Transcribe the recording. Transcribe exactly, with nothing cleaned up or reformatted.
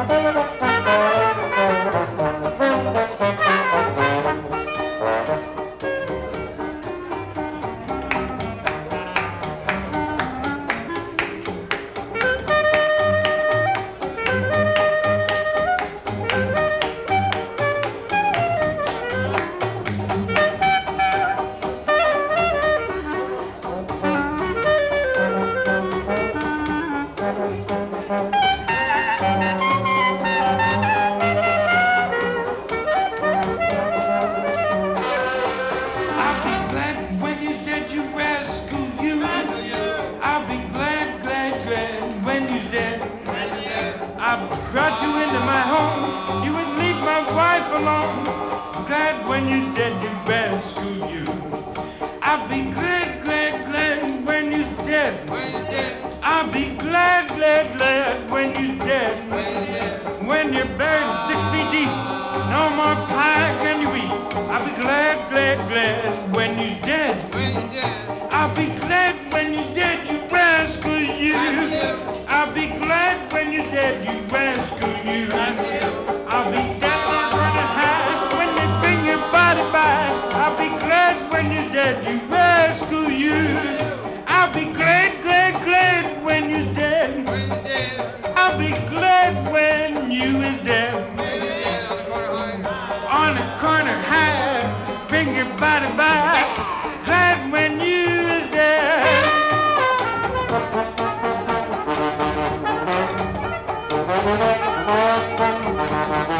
I brought you into my home. You would leave my wife alone. Glad when you're dead, you rescue you. I'll be glad, glad, glad when you're dead. When you're dead. I'll be glad, glad, glad when you're dead. When you're dead. When you're buried six feet deep, no more pie can you eat. I'll be glad, glad, glad when you're dead. When you're dead. I'll be glad when you're dead, you rescue you. I'll be glad when you're dead, you rescue you. I'll be glad running high when they bring your body by. I'll be glad when you're dead, you rescue you. I'll be glad, glad, glad when you're dead. I'll be glad when you is dead. On the corner high, bring your body by. Glad when you is dead. Thank you.